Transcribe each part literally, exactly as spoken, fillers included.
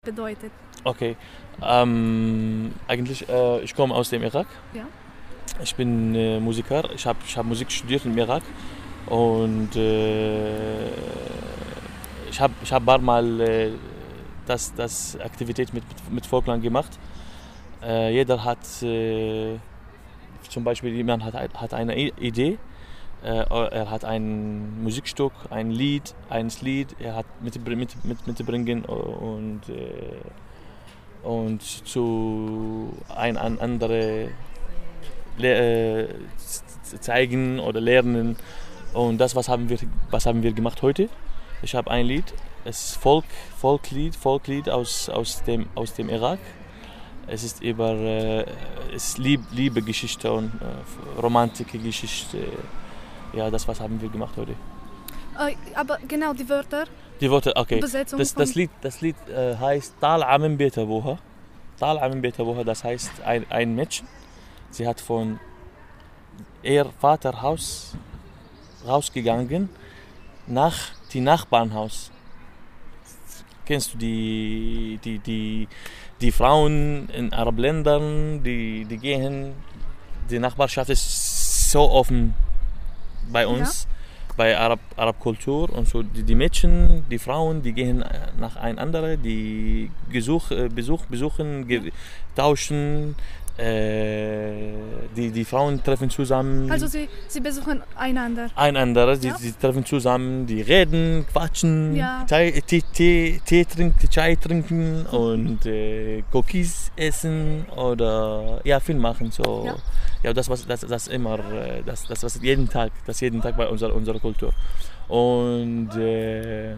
bedeutet. Okay, ähm, eigentlich, äh, ich komme aus dem Irak. Ja. Ich bin äh, Musiker, ich habe ich hab Musik studiert im Irak und äh, ich habe ich hab ein paar Mal äh, das, das Aktivität mit, mit, mit Folklang gemacht. Äh, jeder hat, äh, zum Beispiel jemand hat, hat eine Idee, äh, er hat ein Musikstück, ein Lied, ein Lied, er hat mit, mit, mit, mitbringen und, äh, und zu ein an andere le- äh, zeigen oder lernen. Und das, was haben wir, was haben wir gemacht heute? Ich habe ein Lied, es ist Folk, Folklied, Folklied aus, aus, dem, aus dem Irak. Es ist über äh, es ist Lieb, Liebe-Geschichte und äh, romantische Geschichte. Ja, das was haben wir gemacht heute. Äh, aber genau die Wörter. Die Wörter, okay. Besetzung Das, das Lied, das Lied äh, heißt Tal Amin Beta Boha. Tal Amin Beta Boha, das heißt ein, ein Mädchen. Sie hat von ihr Vaterhaus rausgegangen nach dem Nachbarnhaus. Kennst du die, die, die, die Frauen in Arabländern, die, die gehen, die Nachbarschaft ist so offen bei uns, ja. Bei Arab, Arabkultur und so. Die, die Mädchen, die Frauen, die gehen nach ein andere, die Besuch, Besuch, besuchen, ge, tauschen, äh, die, die Frauen treffen zusammen. Also sie, sie besuchen einander. Einander, die, ja. die treffen zusammen, die reden, quatschen, ja. Tee, Tee, Tee, Tee trinken, Chai trinken und äh, Cookies essen oder ja, viel machen. So. Ja. Ja, das was das, das immer, das, das was jeden Tag, das jeden Tag bei unserer, unserer Kultur. Und äh,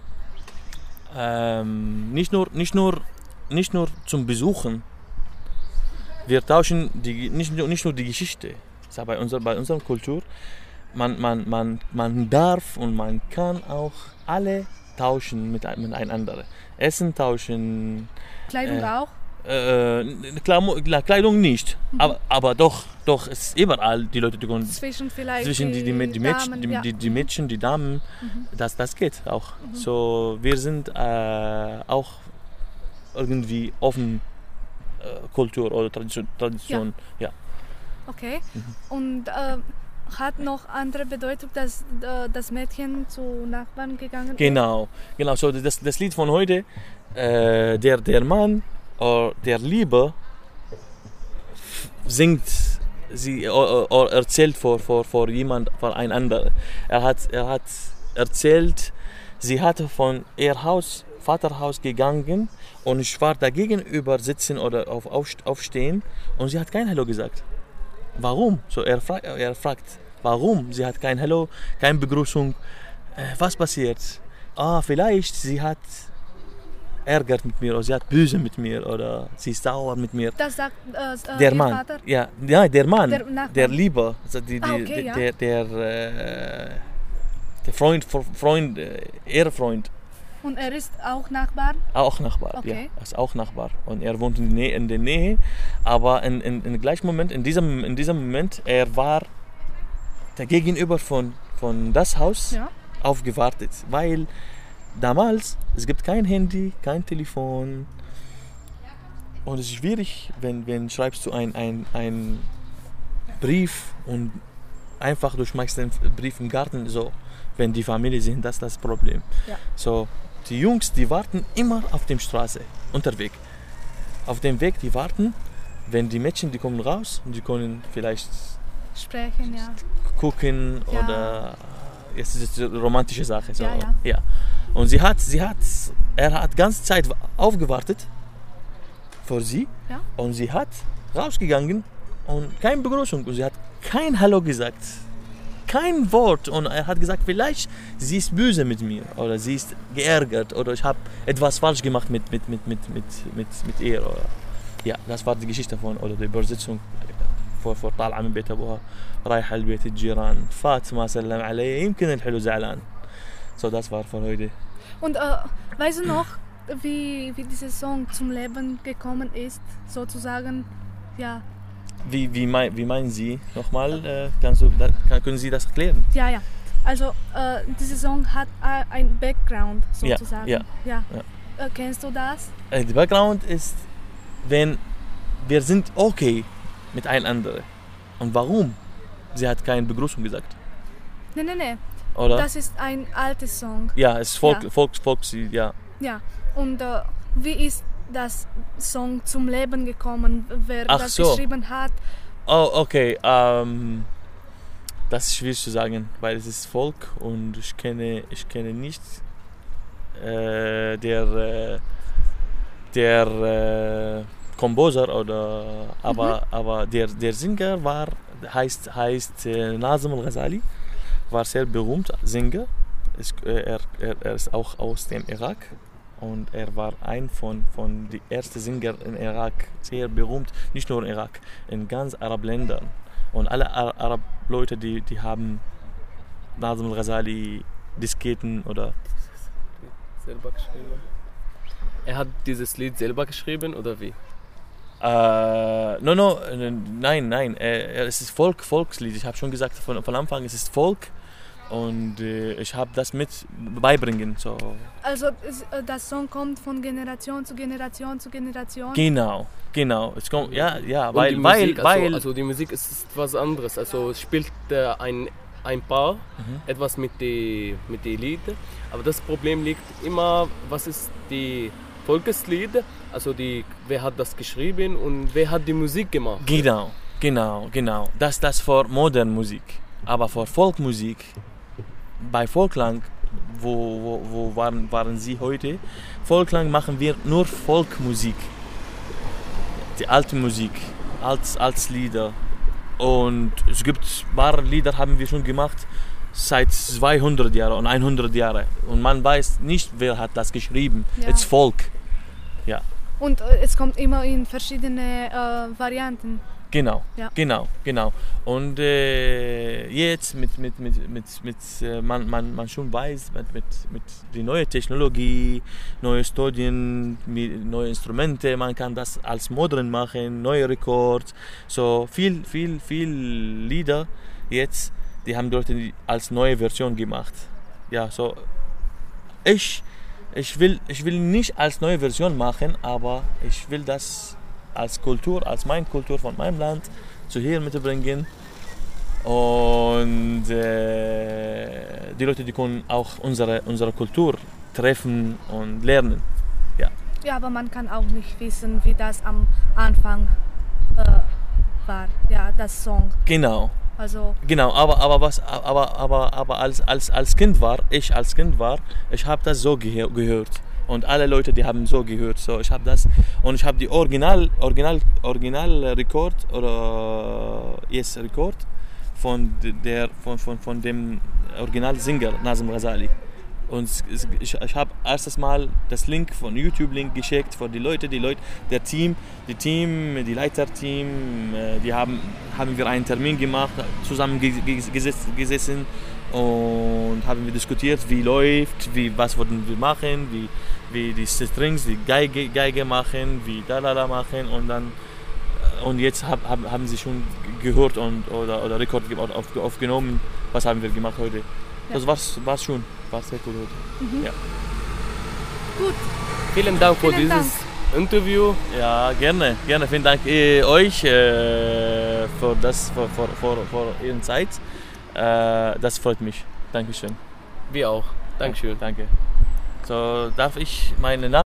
ähm, nicht nur, nicht nur, nicht nur zum Besuchen. Wir tauschen die, nicht, nicht nur die Geschichte. Das ist bei unserer, bei unserer Kultur. Man, man, man, man darf und man kann auch alle tauschen mit, miteinander. Essen tauschen. Kleidung äh, auch? Äh, Kleidung nicht, mhm. aber, aber doch, doch, es ist überall die Leute, die können zwischen vielleicht zwischen die, die, die, die, Mädchen, Damen, die, ja. die, die Mädchen, die Damen, mhm. das, das geht auch. Mhm. So, wir sind äh, auch irgendwie offen äh, Kultur oder Tradition. Tradition ja. ja. Okay. Mhm. Und äh, hat noch andere Bedeutung, dass äh, das Mädchen zu Nachbarn gegangen ist? Genau, genau. So das, das Lied von heute, äh, der der Mann oder der Liebe singt sie oder, oder erzählt vor vor vor jemand, vor ein anderer. Er hat er hat erzählt, sie hatte von ihr Haus Vaterhaus gegangen und ich war da gegenüber sitzen oder auf aufstehen und sie hat kein Hallo gesagt. Warum? So er fragt er fragt warum? Sie hat kein Hallo, keine Begrüßung. Äh, was passiert? Ah, vielleicht sie hat ärgert mit mir oder sie hat böse mit mir oder sie ist sauer mit mir. Das sagt äh, der Mann. Vater? Ja, ja, der Mann, der, der Liebe, also die, die, ah, okay, der, ja. der, der, äh, der Freund, Freund, äh, ihr Freund. Und er ist auch Nachbar? Auch Nachbar, okay. Ja, er ist auch Nachbar und er wohnt in der Nähe, in der Nähe aber in, in, in gleichen Moment, in diesem, in diesem Moment, er war der Gegenüber von, von das Haus ja. aufgewartet, weil damals, es gibt kein Handy, kein Telefon und es ist schwierig, wenn, wenn schreibst du ein, ein, ein Brief und einfach du schmeißt den Brief im Garten, so, wenn die Familie sind, das ist das Problem. Ja. So, die Jungs, die warten immer auf der Straße, unterwegs. Auf dem Weg, die warten, wenn die Mädchen, die kommen raus und die können vielleicht sprechen, ja. gucken ja. Oder jetzt ist es eine romantische Sache. So. Ja, ja. Ja. Und sie hat, sie hat, er hat die ganze Zeit aufgewartet vor sie ja. Und sie hat rausgegangen und keine Begrüßung und sie hat kein Hallo gesagt, kein Wort und er hat gesagt, vielleicht sie ist böse mit mir oder sie ist geärgert oder ich habe etwas falsch gemacht mit mit mit mit mit mit, mit ihr oder ja, das war die Geschichte von oder die Übersetzung vor vor طالعة من بيت أبوها رايحة لبيت الجيران فاطمة سلم علي يمكن الحلو زعلان. So, das war von heute. Und äh, weißt du noch, wie, wie dieser Song zum Leben gekommen ist, sozusagen, ja. Wie, wie, mein, wie meinen Sie nochmal? Äh, kannst du, da, können Sie das erklären? Ja, ja. Also, äh, dieser Song hat äh, ein Background, sozusagen. Ja, ja. ja. ja. Äh, kennst du das? Äh, der Background ist, wenn wir sind okay mit einander. Und warum? Sie hat keine Begrüßung gesagt. Nein, nein, nein. Oder? Das ist ein alter Song. Ja, es ist Volk, Ja. Volks, Volkslied, ja. Ja. Und äh, wie ist das Song zum Leben gekommen? Wer Ach das so. geschrieben hat? Oh, okay. Ähm, das ist schwierig zu sagen, weil es ist Volk und ich kenne, ich kenne nicht äh, der, äh, der äh, Komposer oder aber, Mhm. aber der, der Sänger war heißt heißt äh, Nazim al-Ghazali, war sehr berühmt Sänger. Es, äh, er, er, er ist auch aus dem Irak und er war ein von von die ersten Sänger in Irak, sehr berühmt, nicht nur in Irak, in ganz Arabländern. Und alle Ar- Arab-Leute, die, die haben Nazim al-Ghazali Disketen oder Selber geschrieben. Er hat dieses Lied selber geschrieben oder wie? Äh, no, no, äh, nein, nein, äh, es ist Volk, Volkslied. Ich habe schon gesagt von, von Anfang, es ist Volk und äh, ich habe das mit beibringen. So. Also es, äh, das Song kommt von Generation zu Generation zu Generation. Genau, genau. Es kommt, ja, ja, Und weil, die weil, Musik, weil. also, also die Musik ist, ist was anderes. Also es spielt äh, ein, ein Paar Mhm. etwas mit den mit die Lieder, aber das Problem liegt immer, was ist die Volkslied, also die, wer hat das geschrieben und wer hat die Musik gemacht. Genau, genau, genau. Das das für moderne Musik. Aber für Folkmusik, bei Folklang, wo, wo, wo waren, waren Sie heute? Folklang machen wir nur Folkmusik. Die alte Musik, als, als Lieder. Und es gibt ein paar Lieder, haben wir schon gemacht seit zweihundert Jahren und hundert Jahren. Und man weiß nicht, wer hat das geschrieben. Ja. Es ist Volk. Ja, Und äh, es kommt immer in verschiedene äh, Varianten. genau, Ja. genau, genau. Und äh, jetzt mit, mit, mit, mit, mit äh, man, man, man schon weiß, mit, mit, mit die neue Technologie, neue Studien, mit neue Instrumente, man kann das als modern machen, neue Rekords, so viel, viel, viel Lieder jetzt, die haben dort als neue Version gemacht. Ja, so ich, ich will, ich will nicht als neue Version machen, aber ich will das als Kultur, als meine Kultur von meinem Land zu hier mitbringen. Und äh, die Leute, die können auch unsere, unsere Kultur treffen und lernen. Ja, aber man kann auch nicht wissen, wie das am Anfang äh, war. Ja, das Song. Genau, Also genau. Aber, aber, was, aber, aber, aber als, als, als Kind war, ich als Kind war, ich habe das so gehe- gehört. Und alle Leute, die haben so gehört. So, ich habe das und ich habe die Original, Original, Original Rekord oder yes Rekord von der von, von, von dem Originalsänger Nazim Ghazali. Und es- ich, ich habe erstes Mal das Link von YouTube Link geschickt für die Leute, die Leute, der Team, die Team, die Leiterteam, äh, die haben haben wir einen Termin gemacht, zusammen ge- ge- gesetz- gesessen und haben wir diskutiert, wie läuft, wie was würden wir machen, wie wie die Strings, die Geige, Geige machen, wie da da da machen und dann und jetzt hab, hab, haben sie schon gehört und oder oder Rekord ge- oder auf, aufgenommen, was haben wir gemacht heute. Ja. Das war's, war's schon, war sehr cool heute. mhm. Ja. gut. Vielen Dank für Vielen dieses Interview. Ja, gerne, gerne. Vielen Dank äh, euch äh, für das, für, für, für, für Ihre Zeit. Äh, das freut mich. Dankeschön. Wir auch. Dankeschön. Danke. So, darf ich meinen Namen